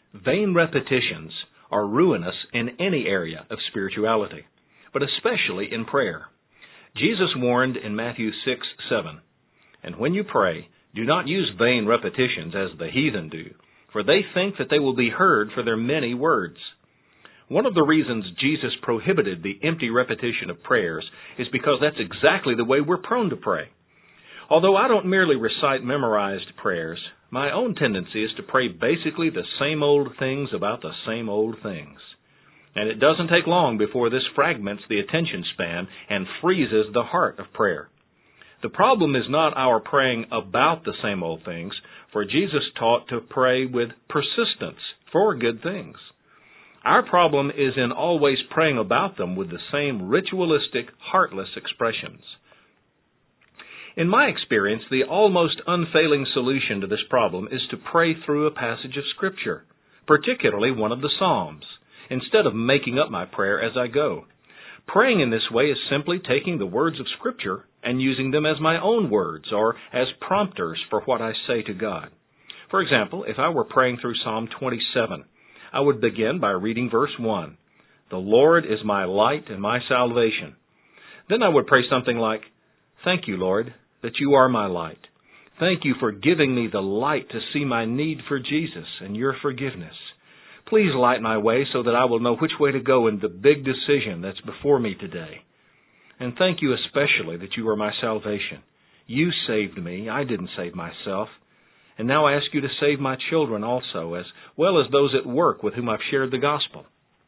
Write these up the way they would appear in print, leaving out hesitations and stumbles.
Vain repetitions are ruinous in any area of spirituality, but especially in prayer. Jesus warned in Matthew 6:7, "And when you pray, do not use vain repetitions as the heathen do, for they think that they will be heard for their many words." One of the reasons Jesus prohibited the empty repetition of prayers is because that's exactly the way we're prone to pray. Although I don't merely recite memorized prayers, my own tendency is to pray basically the same old things about the same old things. And it doesn't take long before this fragments the attention span and freezes the heart of prayer. The problem is not our praying about the same old things, for Jesus taught to pray with persistence for good things. Our problem is in always praying about them with the same ritualistic, heartless expressions. In my experience, the almost unfailing solution to this problem is to pray through a passage of Scripture, particularly one of the Psalms, instead of making up my prayer as I go. Praying in this way is simply taking the words of Scripture and using them as my own words or as prompters for what I say to God. For example, if I were praying through Psalm 27, I would begin by reading verse 1, "The Lord is my light and my salvation." Then I would pray something like, "Thank you, Lord, that you are my light. Thank you for giving me the light to see my need for Jesus and your forgiveness. Please light my way so that I will know which way to go in the big decision that's before me today. And thank you especially that you are my salvation. You saved me. I didn't save myself. And now I ask you to save my children also, as well as those at work with whom I've shared the gospel."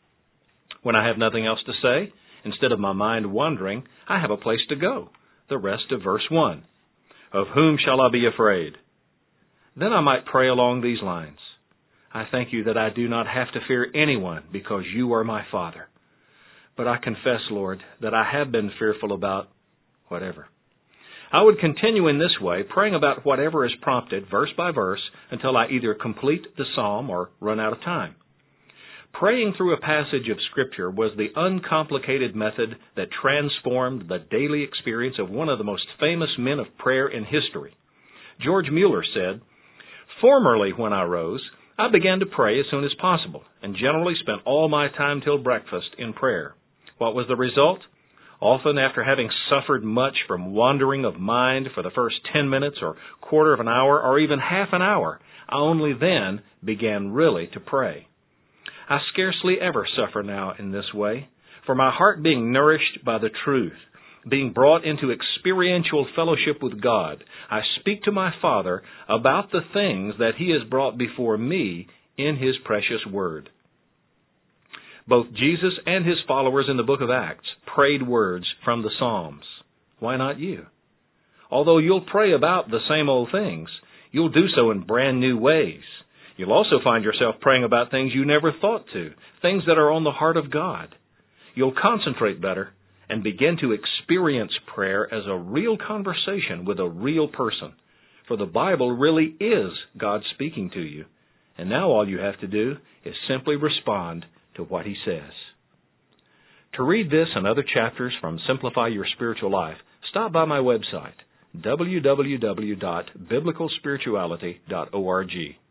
When I have nothing else to say, instead of my mind wandering, I have a place to go. The rest of verse 1. "Of whom shall I be afraid?" Then I might pray along these lines. "I thank you that I do not have to fear anyone because you are my Father. But I confess, Lord, that I have been fearful about whatever." I would continue in this way, praying about whatever is prompted, verse by verse, until I either complete the psalm or run out of time. Praying through a passage of Scripture was the uncomplicated method that transformed the daily experience of one of the most famous men of prayer in history. George Mueller said, "Formerly, when I rose, I began to pray as soon as possible, and generally spent all my time till breakfast in prayer. What was the result? Often, after having suffered much from wandering of mind for the first 10 minutes or quarter of an hour or even half an hour, I only then began really to pray. I scarcely ever suffer now in this way, for my heart being nourished by the truth, being brought into experiential fellowship with God, I speak to my Father about the things that He has brought before me in His precious Word." Both Jesus and His followers in the book of Acts prayed words from the Psalms. Why not you? Although you'll pray about the same old things, you'll do so in brand new ways. You'll also find yourself praying about things you never thought to, things that are on the heart of God. You'll concentrate better and begin to experience prayer as a real conversation with a real person. For the Bible really is God speaking to you. And now all you have to do is simply respond to what He says. To read this and other chapters from Simplify Your Spiritual Life, stop by my website, www.biblicalspirituality.org.